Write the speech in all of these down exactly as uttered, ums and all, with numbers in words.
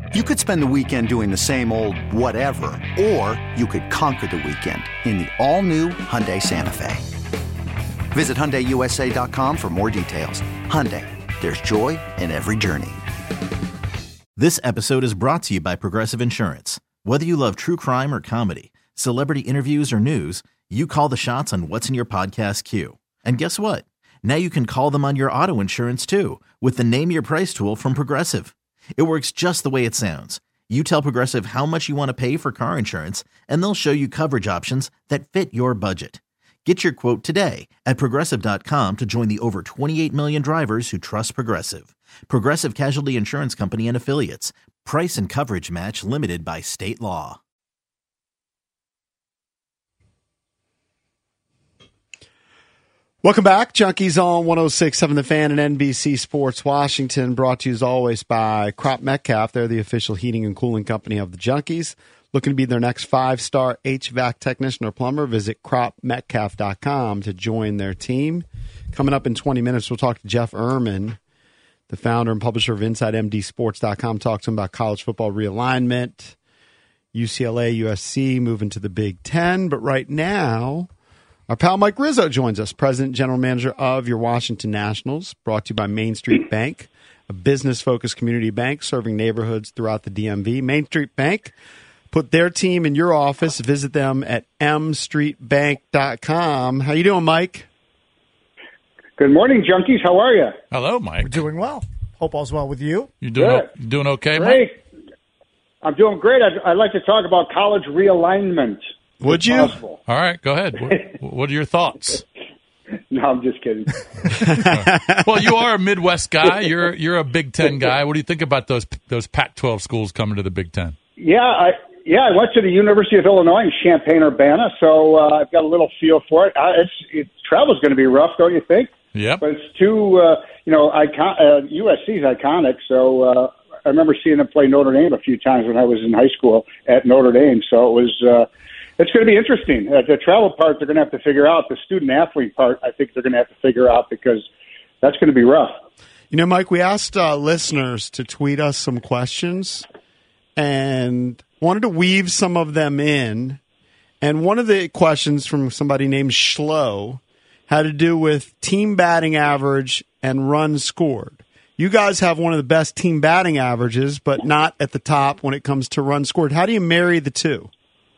You could spend the weekend doing the same old whatever, or you could conquer the weekend in the all-new Hyundai Santa Fe. Visit Hyundai U S A dot com for more details. Hyundai, there's joy in every journey. This episode is brought to you by Progressive Insurance. Whether you love true crime or comedy, celebrity interviews or news, you call the shots on what's in your podcast queue. And guess what? Now you can call them on your auto insurance too with the Name Your Price tool from Progressive. It works just the way it sounds. You tell Progressive how much you want to pay for car insurance, and they'll show you coverage options that fit your budget. Get your quote today at Progressive dot com to join the over twenty-eight million drivers who trust Progressive. Progressive Casualty Insurance Company and Affiliates. Price and coverage match limited by state law. Welcome back. Junkies on one oh six point seven The Fan and N B C Sports Washington, brought to you as always by Crop Metcalf. They're the official heating and cooling company of the Junkies. Looking to be their next five-star H V A C technician or plumber, visit crop metcalf dot com to join their team. Coming up in twenty minutes, we'll talk to Jeff Erman, the founder and publisher of Inside M D Sports dot com. Talk to him about college football realignment, U C L A, U S C moving to the Big Ten. But right now, our pal Mike Rizzo joins us, President and General Manager of your Washington Nationals, brought to you by Main Street Bank, a business-focused community bank serving neighborhoods throughout the D M V. Main Street Bank, put their team in your office. Visit them at m street bank dot com. How you doing, Mike? Good morning, Junkies. How are you? Hello, Mike. We're doing well. Hope all's well with you. You doing o- you doing okay, great. Mike? I'm doing great. I'd, I'd like to talk about college realignment. Would you? Possible. All right, go ahead. What, what are your thoughts? No, I'm just kidding. Well, you are a Midwest guy. You're you're a Big Ten guy. What do you think about those those Pac twelve schools coming to the Big Ten? Yeah, I yeah I went to the University of Illinois in Champaign-Urbana, so uh, I've got a little feel for it. Uh, it's it, travel's going to be rough, don't you think? Yeah. But it's too uh, you know icon- uh, U S C is iconic, so uh, I remember seeing them play Notre Dame a few times when I was in high school at Notre Dame. So it was. Uh, It's going to be interesting. Uh, the travel part, they're going to have to figure out. The student-athlete part, I think they're going to have to figure out because that's going to be rough. You know, Mike, we asked uh, listeners to tweet us some questions and wanted to weave some of them in. And one of the questions from somebody named Schlo had to do with team batting average and runs scored. You guys have one of the best team batting averages, but not at the top when it comes to runs scored. How do you marry the two?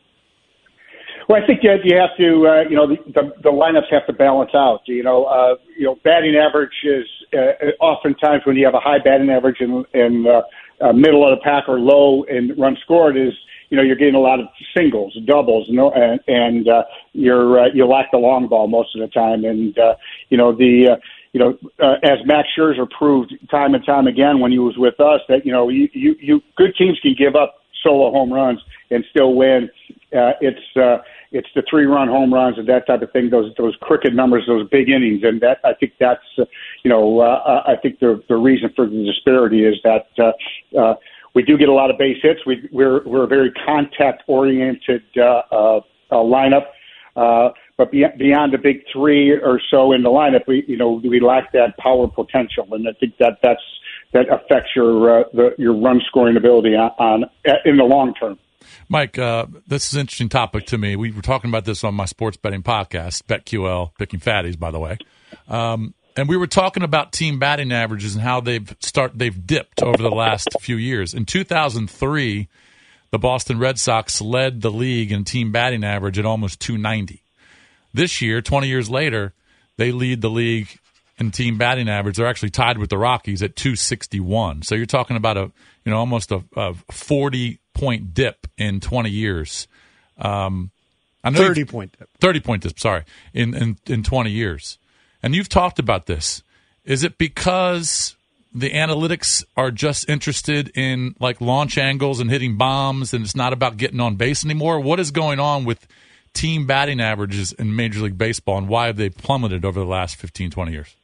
Well, I think you you have to, uh, you know, the, the, the lineups have to balance out. You know, uh, you know, batting average is uh, oftentimes when you have a high batting average and, and uh, uh, middle of the pack or low and run scored is, you know, you're getting a lot of singles, doubles, no, and, and uh, you're uh, you lack the long ball most of the time. And uh, you know the. Uh, You know, uh, as Max Scherzer proved time and time again when he was with us, that you know, you, you, you good teams can give up solo home runs and still win. Uh, it's uh, it's the three-run home runs and that type of thing. Those those cricket numbers, those big innings, and that I think that's uh, you know, uh, I think the the reason for the disparity is that uh, uh, we do get a lot of base hits. We we're we're a very contact-oriented uh, uh, uh, lineup. Uh, But beyond the big three or so in the lineup, we you know we lack that power potential, and I think that that's that affects your uh, the, your run scoring ability on, on in the long term. Mike, uh, this is an interesting topic to me. We were talking about this on my sports betting podcast, BetQL, Picking Fatties, by the way, um, and we were talking about team batting averages and how they've start they've dipped over the last few years. In two thousand three, the Boston Red Sox led the league in team batting average at almost two ninety. This year, twenty years later, they lead the league in team batting average. They're actually tied with the Rockies at two sixty-one. So you're talking about a, you know, almost a, a forty point dip in twenty years. Um, I know thirty point dip. thirty point dip. Sorry, in, in in twenty years. And you've talked about this. Is it because the analytics are just interested in like launch angles and hitting bombs, and it's not about getting on base anymore? What is going on with team batting averages in Major League Baseball, and why have they plummeted over the last fifteen, twenty years?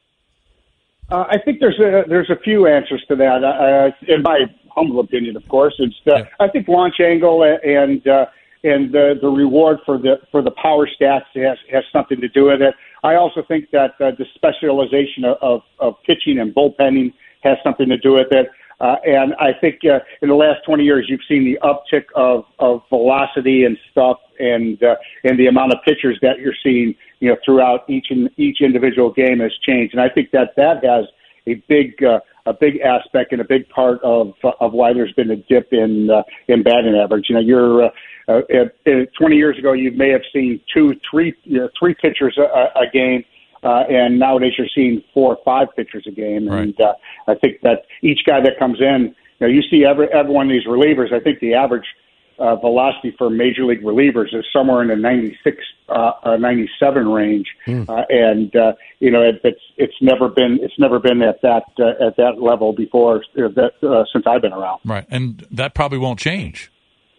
Uh, I think there's a there's a few answers to that. Uh, in my humble opinion, of course, it's the, yeah. I think launch angle and uh, and the, the reward for the for the power stats has has something to do with it. I also think that uh, the specialization of, of, of pitching and bullpenning has something to do with it. Uh, and I think uh, in the last twenty years, you've seen the uptick of, of velocity and stuff, and uh, and the amount of pitchers that you're seeing, you know, throughout each in, each individual game has changed. And I think that that has a big uh, a big aspect and a big part of uh, of why there's been a dip in uh, in batting average. You know, you're uh, uh, at, twenty years ago, you may have seen two, three, you know, three pitchers a, a game. Uh, and nowadays you're seeing four or five pitchers a game. Right. And uh, I think that each guy that comes in, you know, you see every, every one of these relievers, I think the average uh, velocity for major league relievers is somewhere in the ninety-six, uh, uh, ninety-seven range. Mm. Uh, and, uh, you know, it, it's, it's never been, it's never been at that, uh, at that level before uh, that, uh, since I've been around. Right. And that probably won't change.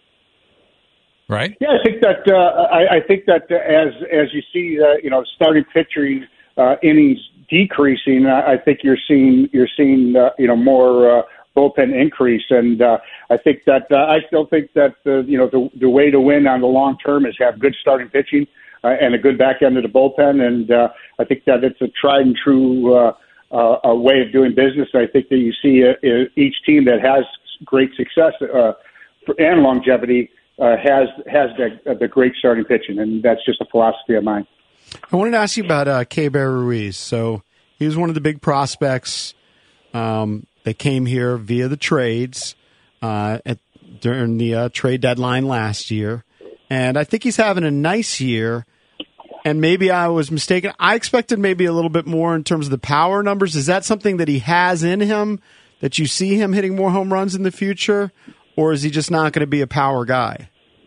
Right. Yeah, I think that uh, I, I think that as as you see, uh, you know, starting pitching uh, innings decreasing, I, I think you're seeing you're seeing uh, you know more uh, bullpen increase, and uh, I think that uh, I still think that uh, you know the the way to win on the long term is have good starting pitching uh, and a good back end of the bullpen, and uh, I think that it's a tried and true uh, uh, a way of doing business. I think that you see uh, each team that has great success uh, and longevity. Uh, has has the, uh, the great starting pitching, and that's just a philosophy of mine. I wanted to ask you about uh, Keibert Ruiz. So he was one of the big prospects um, that came here via the trades uh, at, during the uh, trade deadline last year, and I think he's having a nice year. And maybe I was mistaken. I expected maybe a little bit more in terms of the power numbers. Is that something that he has in him, that you see him hitting more home runs in the future? Or is he just not going to be a power guy?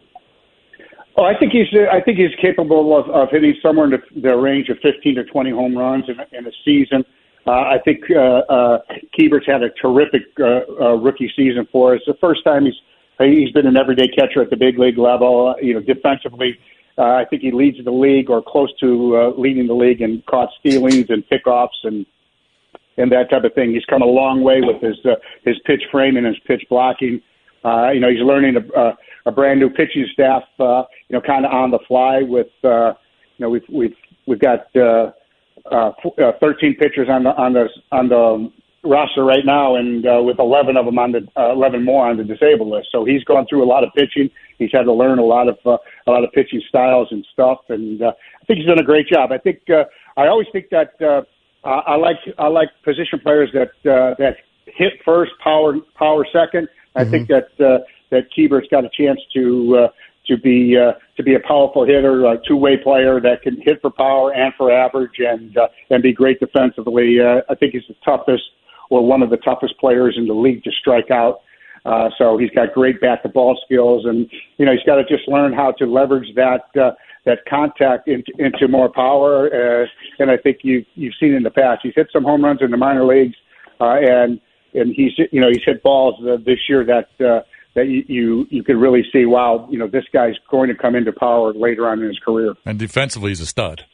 Oh, I think he's. I think he's capable of, of hitting somewhere in the, the range of fifteen to twenty home runs in, in a season. Uh, I think uh, uh, Keibert's had a terrific uh, uh, rookie season for us. The first time he's he's been an everyday catcher at the big league level. You know, defensively, uh, I think he leads the league or close to uh, leading the league in caught stealings and pickoffs and and that type of thing. He's come a long way with his uh, his pitch framing and his pitch blocking. Uh, you know, he's learning a, a, a brand new pitching staff, uh, you know, kind of on the fly with, uh, you know, we've, we've, we've got, uh, uh, thirteen pitchers on the, on the, on the roster right now. And, uh, with eleven of them on the, uh, eleven more on the disabled list. So he's gone through a lot of pitching. He's had to learn a lot of, uh, a lot of pitching styles and stuff. And, uh, I think he's done a great job. I think, uh, I always think that, uh, I like, I like position players that, uh, that hit first, power, power second. I mm-hmm. think that uh, that Keibert's got a chance to uh, to be uh, to be a powerful hitter, a two-way player that can hit for power and for average, and uh, and be great defensively. Uh, I think he's the toughest, or one of the toughest players in the league to strike out. Uh, so he's got great bat-to-ball skills, and you know he's got to just learn how to leverage that uh, that contact into, into more power. Uh, and I think you you've seen in the past, he's hit some home runs in the minor leagues, uh, and. And he's, you know, he's hit balls uh, this year that uh, that you, you you could really see. Wow, you know, this guy's going to come into power later on in his career. And defensively, he's a stud.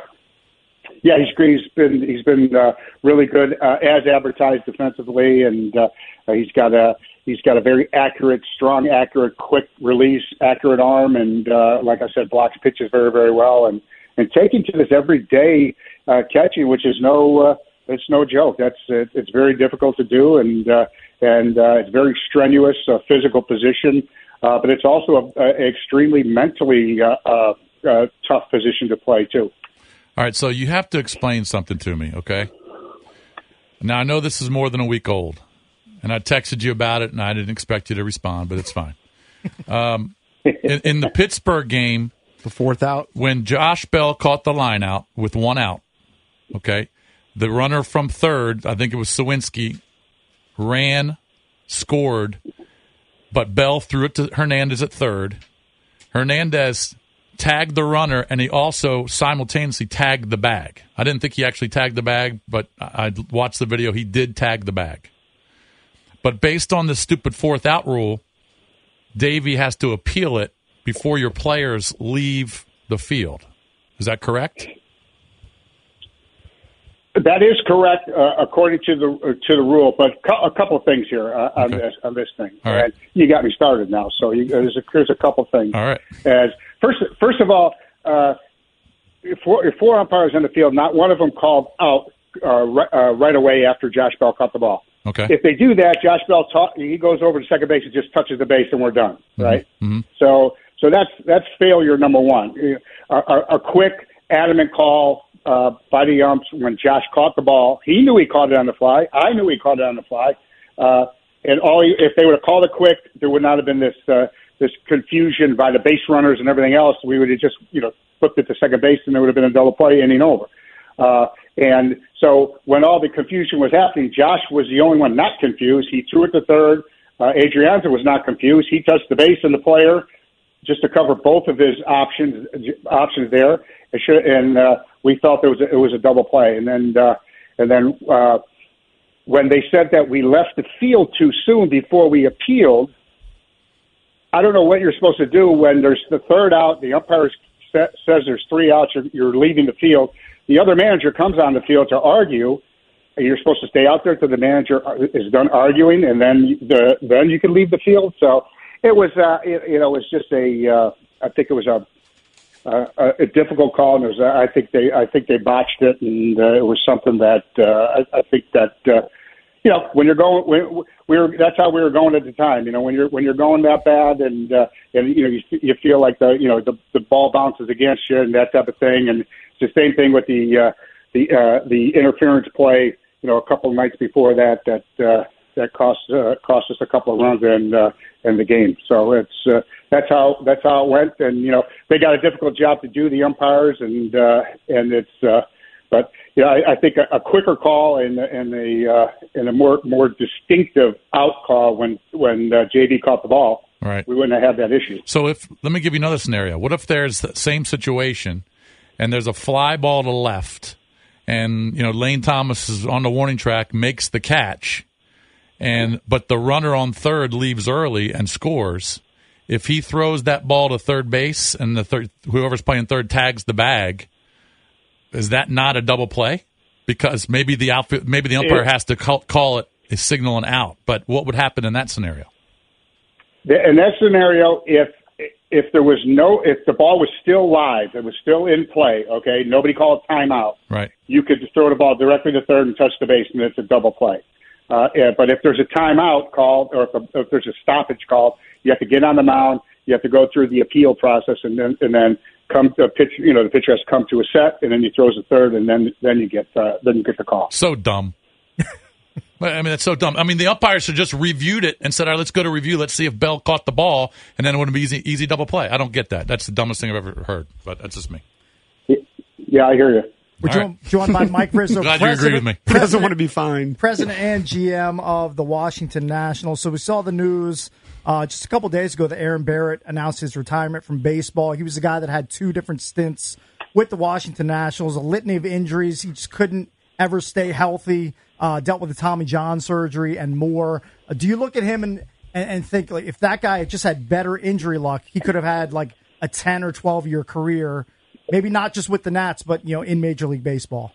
Yeah, he's he's been he's been uh, really good uh, as advertised defensively, and uh, he's got a he's got a very accurate, strong, accurate, quick release, accurate arm, and uh, like I said, blocks pitches very very well, and and taking to this everyday uh, catching, which is no. Uh, It's no joke. That's it, it's very difficult to do, and uh, and uh, it's very strenuous uh, physical position. Uh, but it's also an extremely mentally uh, uh, uh, tough position to play too. All right, so you have to explain something to me, okay? Now I know this is more than a week old, and I texted you about it, and I didn't expect you to respond, but it's fine. Um, in, in the Pittsburgh game, the fourth out, when Josh Bell caught the line out with one out, okay. The runner from third, I think it was Sawinski, ran, scored, but Bell threw it to Hernandez at third. Hernandez tagged the runner, and he also simultaneously tagged the bag. I didn't think he actually tagged the bag, but I watched the video. He did tag the bag. But based on the stupid fourth out rule, Davey has to appeal it before your players leave the field. Is that correct? That is correct, uh, according to the uh, to the rule. But co- a couple of things here uh, on okay. this on this thing. All right. And you got me started now. So you, there's a there's a couple of things. All right. As first first of all, uh, four, four umpires in the field, not one of them called out uh, right, uh, right away after Josh Bell caught the ball. Okay. If they do that, Josh Bell ta- he goes over to second base and just touches the base, and we're done, right? Mm-hmm. So so that's that's failure number one. A, a, a quick, adamant call uh, by the umps when Josh caught the ball. He knew he caught it on the fly. I knew he caught it on the fly. Uh, and all he, if they would have called it quick, there would not have been this uh, this confusion by the base runners and everything else. We would have just you know flipped it to second base, and there would have been a double play, inning over. Uh, and so when all the confusion was happening, Josh was the only one not confused. He threw it to third. Uh, Adrianza was not confused. He touched the base and the player just to cover both of his options options there. It should, and uh, we felt it was a, it was a double play. And then uh, and then uh, when they said that we left the field too soon before we appealed, I don't know what you're supposed to do when there's the third out. The umpire says there's three outs. You're, you're leaving the field. The other manager comes on the field to argue. You're supposed to stay out there till the manager is done arguing, and then the then you can leave the field. So it was, uh, it, you know, it was just a. Uh, I think it was a a, a difficult call, and it was. Uh, I think they, I think they botched it, and uh, it was something that uh, I, I think that uh, you know when you're going, when, we were. That's how we were going at the time. You know, when you're when you're going that bad, and uh, and you know you, you feel like the you know the the ball bounces against you and that type of thing, and it's the same thing with the uh, the uh, the interference play. You know, a couple of nights before that, that uh, that cost uh, cost us a couple of runs in uh, in the game. So it's uh, that's how that's how it went. And you know, they got a difficult job to do, the umpires, and uh, and it's. Uh, but you know, I, I think a, a quicker call and and a uh, and a more more distinctive out call when when uh, J D caught the ball, right, we wouldn't have had that issue. So if let me give you another scenario. What if there's the same situation, and there's a fly ball to left? And, you know, Lane Thomas is on the warning track, makes the catch, and but the runner on third leaves early and scores. If he throws that ball to third base and the third, whoever's playing third tags the bag, is that not a double play? Because maybe the outfit, maybe the umpire has to call, call it a signal and out. But what would happen in that scenario? In that scenario, if if there was no, if the ball was still live, it was still in play, okay, nobody called timeout. Right. You could just throw the ball directly to third and touch the base, and it's a double play. Uh, yeah, but if there's a timeout called, or if, a, if there's a stoppage called, you have to get on the mound. You have to go through the appeal process, and then and then come to pitch. You know, the pitcher has to come to a set, and then he throws a third, and then then you get uh, then you get the call. So dumb. I mean, that's so dumb. I mean, the umpires should just reviewed it and said, all right, let's go to review. Let's see if Bell caught the ball, and then it would be easy, easy double play. I don't get that. That's the dumbest thing I've ever heard, but that's just me. Yeah, I hear you. Would you, want, do you want my Mike Rizzo? Glad you agree with me. He doesn't want to be fined. President and G M of the Washington Nationals. So we saw the news uh, just a couple days ago that Aaron Barrett announced his retirement from baseball. He was a guy that had two different stints with the Washington Nationals, a litany of injuries. He just couldn't ever stay healthy. Uh, dealt with the Tommy John surgery and more. Uh, do you look at him and, and, and think, like, if that guy just had better injury luck, he could have had like a ten or twelve year career, maybe not just with the Nats, but you know, in Major League Baseball?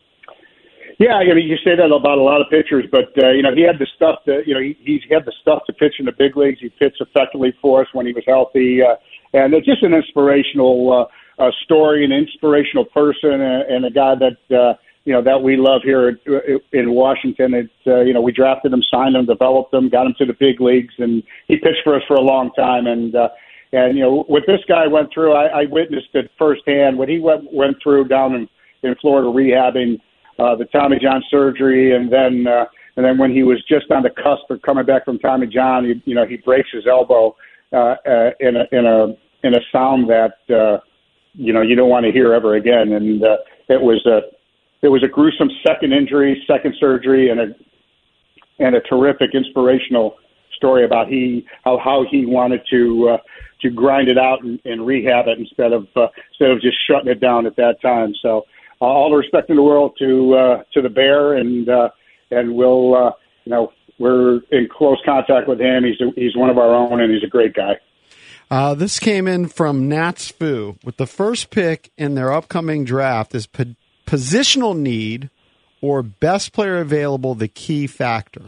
Yeah, I mean, you say that about a lot of pitchers, but uh, you know, he had the stuff to, you know, he, he's had the stuff to pitch in the big leagues. He pitched effectively for us when he was healthy, uh, and it's just an inspirational uh, uh, story, an inspirational person, and, and a guy that. Uh, you know, that we love here in Washington. It's, uh, you know, we drafted him, signed him, developed him, got him to the big leagues, and he pitched for us for a long time. And, uh, and you know, what this guy went through, I, I witnessed it firsthand. What he went, went through down in, in Florida rehabbing uh, the Tommy John surgery, and then uh, and then when he was just on the cusp of coming back from Tommy John, he, you know, he breaks his elbow uh, uh, in, a, in, a, in a sound that, uh, you know, you don't want to hear ever again. And uh, it was a It was a gruesome second injury, second surgery, and a and a terrific inspirational story about he how, how he wanted to uh, to grind it out and, and rehab it instead of uh, instead of just shutting it down at that time. So uh, all the respect in the world to uh, to the Bear, and uh, and we'll uh, you know we're in close contact with him. He's a, he's one of our own, and he's a great guy. Uh, this came in from Nats Fu with the first pick in their upcoming draft. Is P- positional need or best player available the key factor?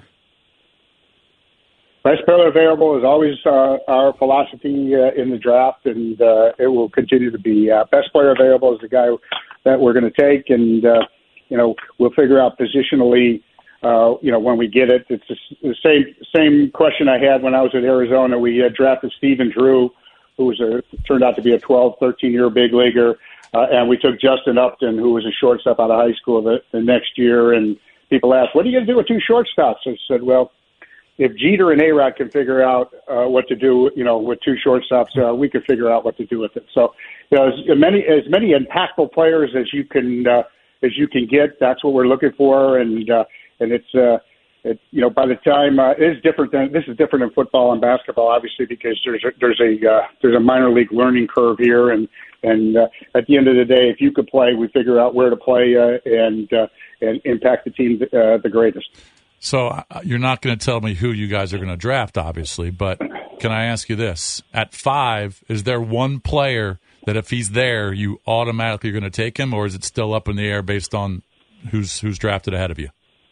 Best player available is always uh, our philosophy uh, in the draft, and uh, it will continue to be. Uh, best player available is the guy that we're going to take, and uh, you know we'll figure out positionally uh, you know, when we get it. It's the same same question I had when I was at Arizona. We uh, drafted Stephen Drew, who was a, turned out to be a twelve, thirteen-year big leaguer, uh, and we took Justin Upton, who was a shortstop out of high school the, the next year. And people asked, what are you going to do with two shortstops? I said, well, if Jeter and A-Rod can figure out uh, what to do, you know, with two shortstops, uh, we can figure out what to do with it. So, you know, as many as many impactful players as you can uh, as you can get, that's what we're looking for. And uh, and it's uh, it, you know, by the time uh, it is different than this is different than football and basketball, obviously, because there's a, there's a uh, there's a minor league learning curve here, and and uh, at the end of the day, if you could play, we figure out where to play uh, and uh, and impact the team uh, the greatest. So uh, you're not going to tell me who you guys are going to draft, obviously, but can I ask you this? At five, is there one player that if he's there, you automatically are going to take him, or is it still up in the air based on who's who's drafted ahead of you?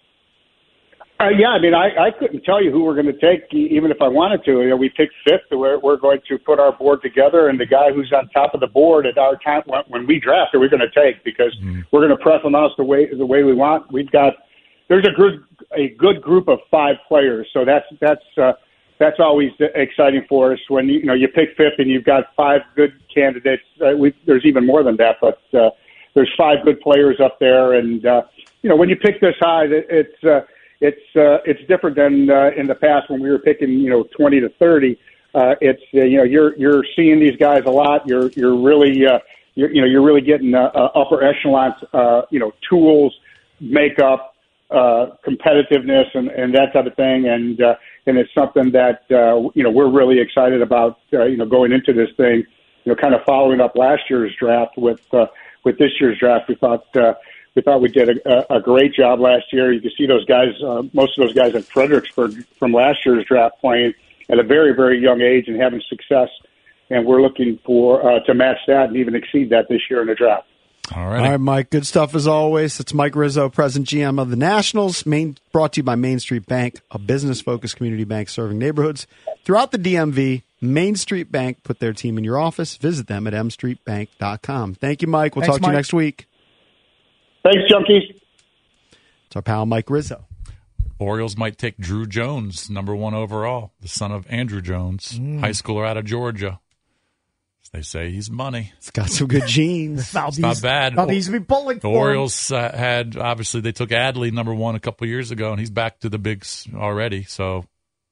Uh, yeah, I mean, I, I couldn't tell you who we're going to take, even if I wanted to. You know, we picked fifth. We're, we're going to put our board together, and the guy who's on top of the board at our time when we draft, are we going to take because mm. we're going to press them out the way the way we want. We've got there's a good a good group of five players, so that's that's uh, that's always exciting for us when you, you know you pick fifth and you've got five good candidates. Uh, we, there's even more than that, but uh, there's five good players up there, and uh, you know when you pick this high, it, it's uh, It's uh, it's different than uh, in the past when we were picking, you know, twenty to thirty. Uh, it's uh, you know you're you're seeing these guys a lot. You're you're really uh, you're, you know you're really getting uh, uh, upper echelon uh, you know tools, makeup, uh, competitiveness, and, and that type of thing. And uh, and it's something that uh, you know we're really excited about. Uh, you know, going into this thing, you know, kind of following up last year's draft with uh, with this year's draft. We thought. Uh, We thought we did a, a great job last year. You can see those guys, uh, most of those guys at Fredericksburg from last year's draft playing at a very, very young age and having success. And we're looking for uh, to match that and even exceed that this year in the draft. All right. All right, Mike. Good stuff as always. It's Mike Rizzo, President G M of the Nationals, main, brought to you by Main Street Bank, a business-focused community bank serving neighborhoods throughout the D M V. Main Street Bank put their team in your office. Visit them at m street bank dot com. Thank you, Mike. We'll Thanks, talk to Mike. you next week. Thanks, Junkies. It's our pal Mike Rizzo. Orioles might take Drew Jones, number one overall, the son of Andrew Jones, Mm. high schooler out of Georgia. They say he's money. It's got some good genes. It's not bad. Valdez be pulling The for him. Orioles uh, had, obviously, they took Adley, number one, a couple years ago, and he's back to the bigs already. So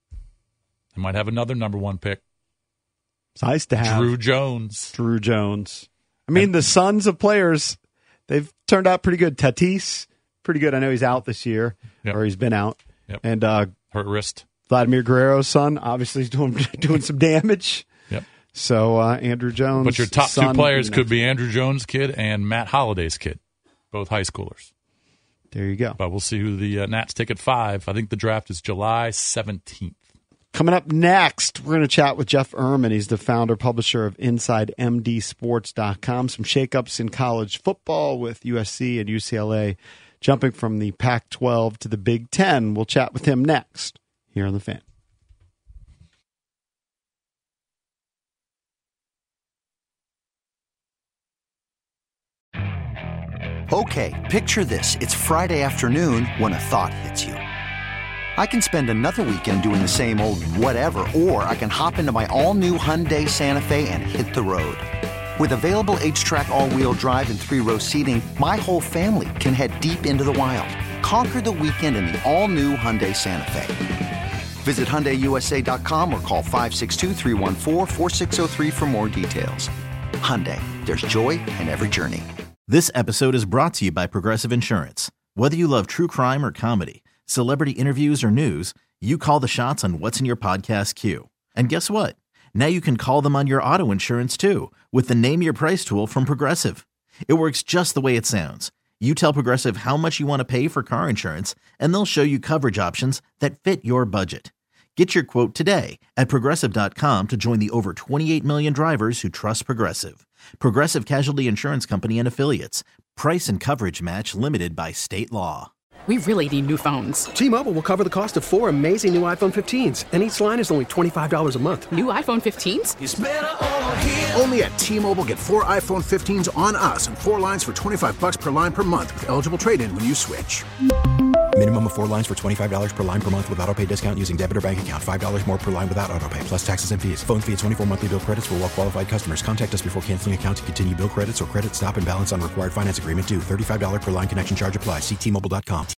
they might have another number one pick. It's nice to have Drew Jones. Drew Jones. I mean, the sons of players, they've turned out pretty good. Tatis, pretty good. I know he's out this year, Yep. or he's been out. Yep. And uh, Hurt wrist. Vladimir Guerrero's son, obviously, is doing doing some damage. Yep. So uh, Andrew Jones. But your top son, two players you know. could be Andrew Jones' kid and Matt Holliday's kid, both high schoolers. There you go. But we'll see who the uh, Nats take at five. I think the draft is July seventeenth. Coming up next, we're going to chat with Jeff Ehrman. He's the founder, publisher of Inside M D Sports dot com. Some shakeups in college football with U S C and U C L A jumping from the Pac twelve to the Big Ten. We'll chat with him next here on The Fan. Okay, picture this. It's Friday afternoon when a thought hits you. I can spend another weekend doing the same old whatever, or I can hop into my all-new Hyundai Santa Fe and hit the road. With available H-Track all-wheel drive and three-row seating, my whole family can head deep into the wild. Conquer the weekend in the all-new Hyundai Santa Fe. Visit Hyundai U S A dot com or call five six two, three one four, four six zero three for more details. Hyundai, there's joy in every journey. This episode is brought to you by Progressive Insurance. Whether you love true crime or comedy, celebrity interviews or news, you call the shots on what's in your podcast queue. And guess what? Now you can call them on your auto insurance too with the Name Your Price tool from Progressive. It works just the way it sounds. You tell Progressive how much you want to pay for car insurance, and they'll show you coverage options that fit your budget. Get your quote today at Progressive dot com to join the over twenty-eight million drivers who trust Progressive. Progressive Casualty Insurance Company and Affiliates. Price and coverage match limited by state law. We really need new phones. T-Mobile will cover the cost of four amazing new iPhone fifteens, and each line is only twenty-five dollars a month. New iPhone fifteens? It's better over here. Only at T-Mobile, get four iPhone fifteens on us and four lines for twenty-five bucks per line per month with eligible trade-in when you switch. Minimum of four lines for twenty-five dollars per line per month with auto pay discount using debit or bank account. five dollars more per line without auto pay, plus taxes and fees. Phone fee at twenty-four monthly bill credits for well qualified customers. Contact us before canceling account to continue bill credits or credit stop and balance on required finance agreement due. thirty-five dollars per line connection charge applies. See T Mobile dot com.